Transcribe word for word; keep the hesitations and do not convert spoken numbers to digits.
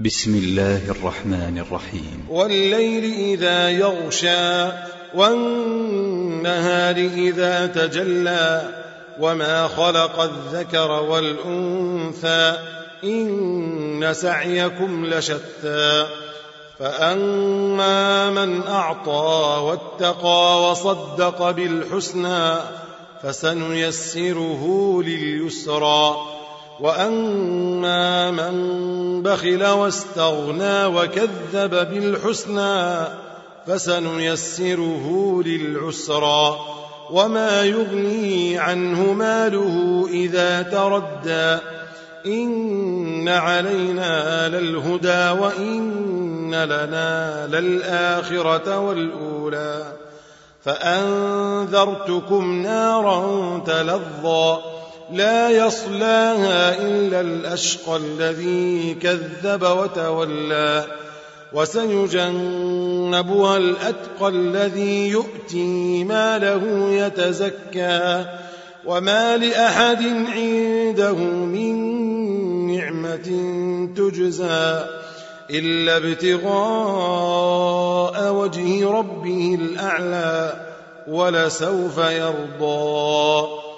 بسم الله الرحمن الرحيم. والليل إذا يغشى والنهار إذا تجلى وما خلق الذكر والأنثى إن سعيكم لشتى فأما من أعطى واتقى وصدق بالحسنى فسنيسره لليسرى وأما من بخل واستغنى وكذب بالحسنى فسنيسره للعسرى وما يغني عنه ماله إذا تردى إن علينا للهدى وإن لنا للآخرة والأولى فأنذرتكم نارا تلظى لا يصلاها إلا الأشقى الذي كذب وتولى وسيجنبها الأتقى الذي يؤتي ماله يتزكى وما لأحد عنده من نعمة تجزى إلا ابتغاء وجه ربه الأعلى ولسوف يرضى